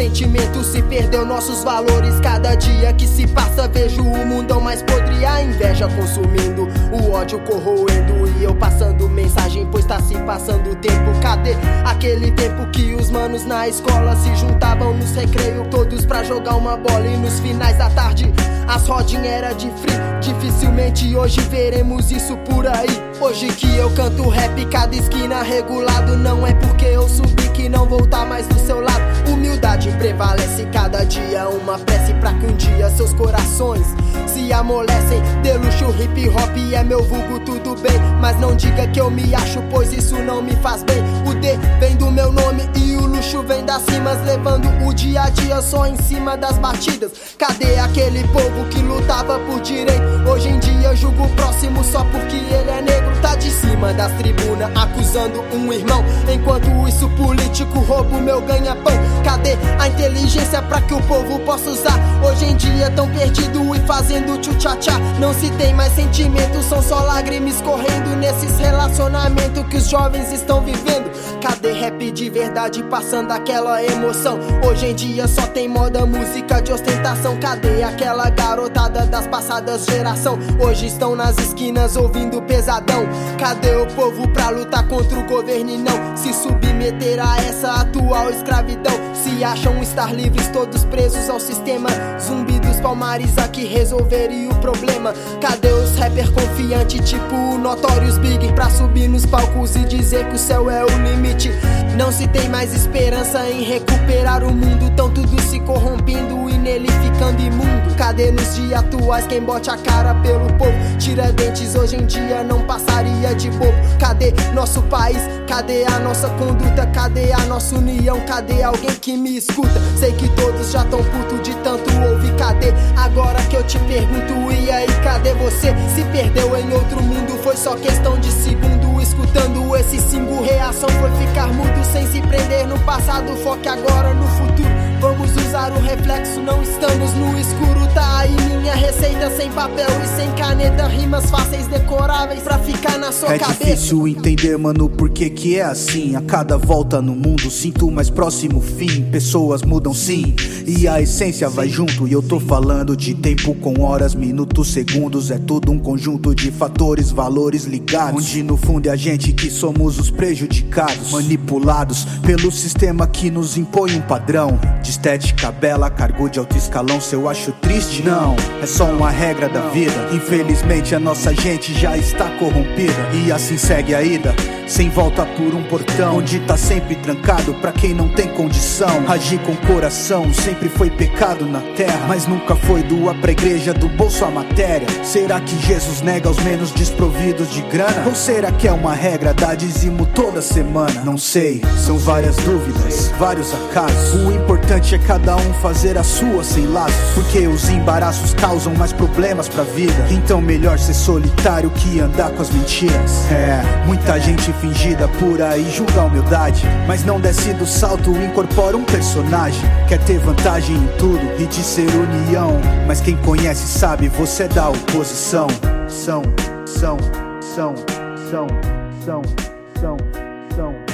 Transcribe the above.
sentimento se perdeu, nossos valores. Cada dia que se passa vejo o mundão mais podre, a inveja consumindo, o ódio corroendo, e eu passando mensagem pois tá se passando o tempo. Cadê aquele tempo que os manos na escola se juntavam nos recreios todos pra jogar uma bola, e nos finais da tarde as rodinhas era de free? Dificilmente hoje veremos isso por aí. Hoje que eu canto rap, cada esquina regulado, não é porque eu subi que não vou tá mais do seu lado. Humildade prevalece, cada dia uma prece pra que um dia seus corações se amolecem. De luxo hip hop é meu vulgo, tudo bem, mas não diga que eu me acho, pois isso não me faz bem. O D vem do meu nome e o luxo vem das cimas, levando o dia a dia só em cima das batidas. Cadê aquele povo que lutava por direito? Hoje em dia julgo o próximo só porque ele é negro. Tá de cima das tribunas acusando um irmão, enquanto isso político rouba o meu ganha-pão. Cadê a inteligência pra que o povo possa usar? Hoje em dia tão perdido e fazendo tchu-tchá-tchá. Não se tem mais sentimento, são só lágrimas correndo nesses relacionamentos que os jovens estão vivendo. Cadê rap de verdade passando aquela emoção? Hoje em dia só tem moda, música de ostentação. Cadê aquela garotada das passadas geração? Hoje estão nas esquinas ouvindo pesadão. Cadê o povo pra lutar contra o governo e não se submeter a essa atual escravidão? Se acham estar livres, todos presos ao sistema. Zumbi dos Palmares aqui resolveria o problema. Cadê os rappers confiantes tipo o Notorious Big pra subir nos palcos e dizer que o céu é o limite? Não se tem mais esperança em recuperar o mundo, tão tudo se corrompendo e nele ficando imundo. Cadê nos dias atuais quem bote a cara pelo povo? Tiradentes hoje em dia não passaria de bobo. Cadê nosso país? Cadê a nossa conduta? Cadê a nossa união? Cadê alguém que me escuta? Sei que todos já tão puto de tanto ouvir. Cadê? Agora que eu te pergunto, e aí cadê você? Se perdeu em outro mundo, foi só questão de segundo. Escutando esse single, reação foi ficar mudo, sem se prender no passado, foque agora no futuro. Vamos usar o reflexo, não estamos no escuro. Tá aí minha receita, sem papel e sem caneta, rimas fáceis, decoráveis pra ficar na sua cabeça. É difícil entender, mano, por que é assim. A cada volta no mundo sinto mais próximo fim. Pessoas mudam sim, e a essência vai junto. E eu tô falando de tempo com horas, minutos, segundos. É tudo um conjunto de fatores, valores ligados, onde no fundo é a gente que somos os prejudicados, manipulados pelo sistema que nos impõe um padrão de estética bela, cargo de alto escalão. Se eu acho triste, não, é só uma regra da vida. Infelizmente a nossa gente já está corrompida, e assim segue a ida, sem volta por um portão, onde tá sempre trancado pra quem não tem condição. Agir com coração sempre foi pecado na terra, mas nunca foi doar pra igreja do bolso a matéria. Será que Jesus nega os menos desprovidos de grana? Ou será que é uma regra, dá dízimo toda semana? Não sei, são várias dúvidas, vários acasos. O importante é cada um fazer a sua sem laços, porque os embaraços causam mais problemas pra vida. Então melhor ser solitário que andar com as mentiras. Muita gente fingida por aí julga a humildade, mas não desce do salto, incorpora um personagem. Quer ter vantagem em tudo e de ser união, mas quem conhece sabe, você é da oposição. São